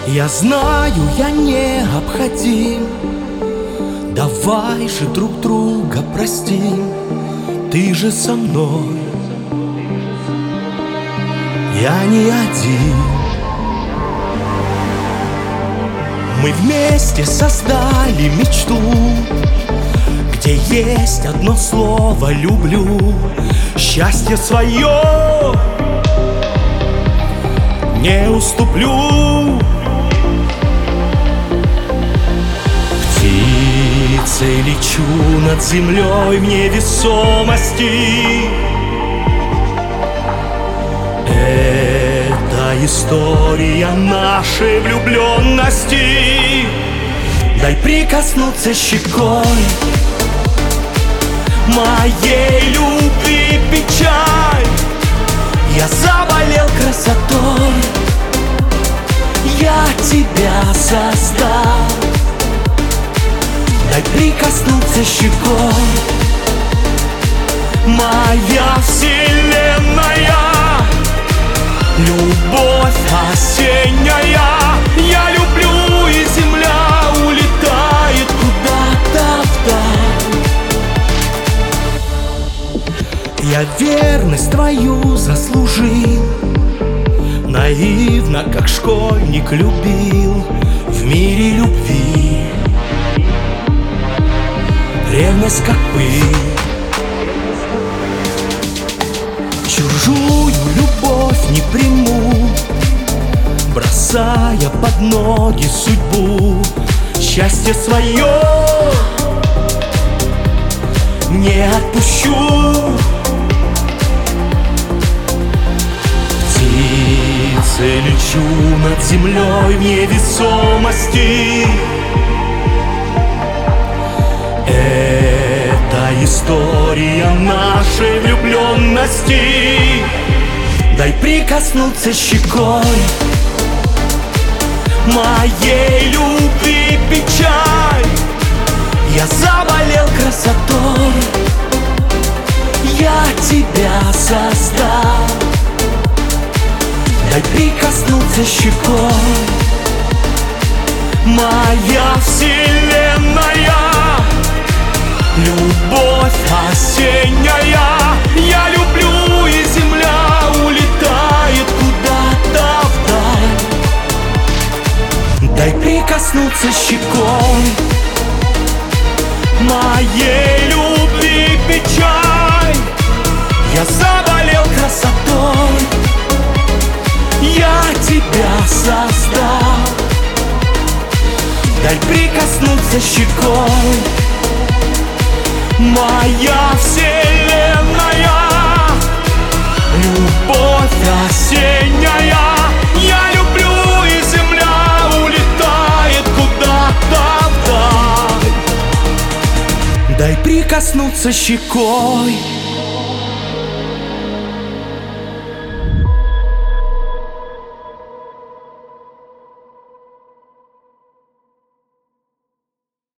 Я знаю, я необходим. Давай же друг друга простим. Ты же со мной, я не один. Мы вместе создали мечту, где есть одно слово «люблю». Счастье свое не уступлю. Птицей лечу над землей в невесомости. Это история нашей влюбленности. Дай прикоснуться щекой моей любви печаль. Я заболел красотой, я тебя создал. Дай прикоснуться щекой моя вселенная. Любовь осенняя, я люблю, и земля улетает куда-то вдаль. Я верность твою заслужил, наивно, как школьник, любил в мире любви. Ревность как пыль, чужую любовь не приму, бросая под ноги судьбу. Счастье свое не отпущу. Птицей лечу над землей в невесомости. Это история нашей влюбленности. Дай прикоснуться щекой моей любви печаль. Я заболел красотой, я тебя создал. Дай прикоснуться щекой моя вселенная. Любовь осенняя, я люблю, и земля улетает куда-то вдаль. Дай прикоснуться щекой моей любви печаль. Я заболел красотой, я тебя создал. Дай прикоснуться щекой моя вселенная. Любовь осенняя, я люблю, и земля улетает куда-то вдаль. Дай прикоснуться щекой